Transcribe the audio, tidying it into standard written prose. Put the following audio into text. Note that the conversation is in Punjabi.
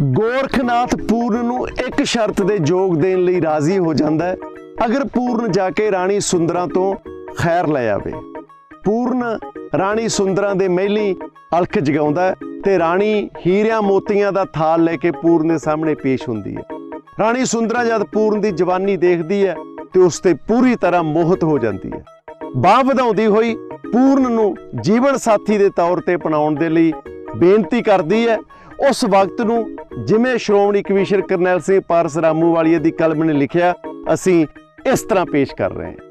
ਗੋਰਖਨਾਥ ਪੂਰਨ ਨੂੰ ਇੱਕ ਸ਼ਰਤ ਦੇ ਜੋਗ ਦੇਣ ਲਈ ਰਾਜ਼ੀ ਹੋ ਜਾਂਦਾ ਹੈ, ਅਗਰ ਪੂਰਨ ਜਾ ਕੇ ਰਾਣੀ ਸੁੰਦਰਾਂ ਤੋਂ ਖੈਰ ਲੈ ਆਵੇ। ਪੂਰਨ ਰਾਣੀ ਸੁੰਦਰਾਂ ਦੇ ਮਹਿਲੀਂ ਅਲਖ ਜਗਾਉਂਦਾ ਹੈ ਤੇ ਰਾਣੀ ਹੀਰਿਆਂ ਮੋਤੀਆਂ ਦਾ ਥਾਲ ਲੈ ਕੇ ਪੂਰਨ ਦੇ ਸਾਹਮਣੇ ਪੇਸ਼ ਹੁੰਦੀ ਹੈ। ਰਾਣੀ ਸੁੰਦਰਾਂ ਜਦ ਪੂਰਨ ਦੀ ਜਵਾਨੀ ਦੇਖਦੀ ਹੈ ਤੇ ਉਸ ਤੇ ਪੂਰੀ ਤਰ੍ਹਾਂ ਮੋਹਿਤ ਹੋ ਜਾਂਦੀ ਹੈ। ਬਾਂਹ ਵਧਾਉਂਦੀ ਹੋਈ ਪੂਰਨ ਨੂੰ ਜੀਵਨ ਸਾਥੀ ਦੇ ਤੌਰ ਤੇ ਅਪਣਾਉਣ ਦੇ ਲਈ ਬੇਨਤੀ ਕਰਦੀ ਹੈ। ਉਸ ਵਕਤ ਨੂੰ ਜਿਵੇਂ ਸ਼੍ਰੋਮਣੀ ਕਮਿਸ਼ਨਰ ਕਰਨੈਲ ਸਿੰਘ ਪਾਰਸ ਰਾਮੂਵਾਲੀਆ ਦੀ ਕਲਮ ਨੇ ਲਿਖਿਆ, ਅਸੀਂ ਇਸ ਤਰ੍ਹਾਂ ਪੇਸ਼ ਕਰ ਰਹੇ ਹਾਂ।